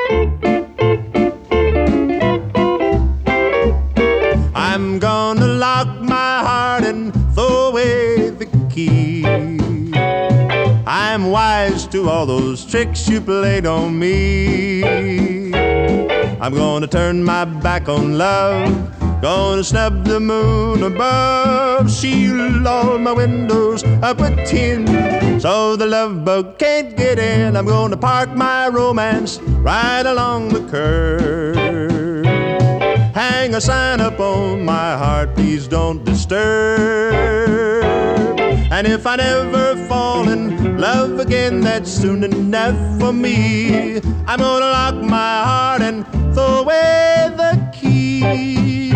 I'm gonna lock my heart and throw away the key. I'm wise to all those tricks you played on me. I'm gonna turn my back on love, gonna snub the moon above, seal all my windows up with tin so the love bug can't get in. I'm gonna park my romance right along the curb, hang a sign up on my heart, please don't disturb. And if I never fall in love again, that's soon enough for me. I'm gonna lock my heart and throw away the key.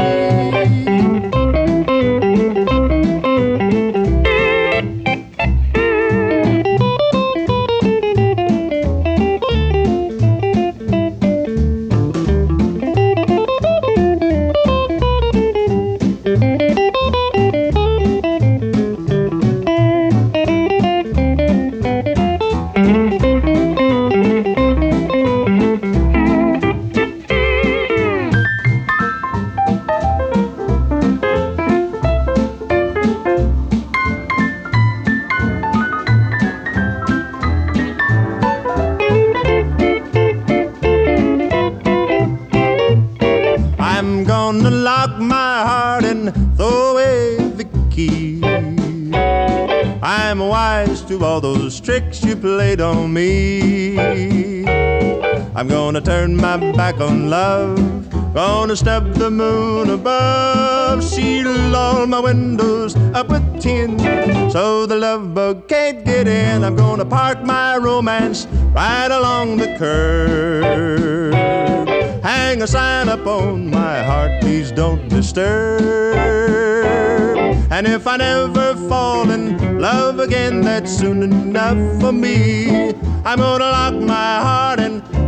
I'm gonna lock my heart and throw away the key. I'm wise to all those tricks you played on me. I'm gonna turn my back on love, gonna snub the moon above, seal all my windows up with tin so the love bug can't get in. I'm gonna park my romance right along the curb, hang a sign up on my heart, please don't disturb. And if I never fall in love again, that's soon enough for me. I'm gonna lock my heart and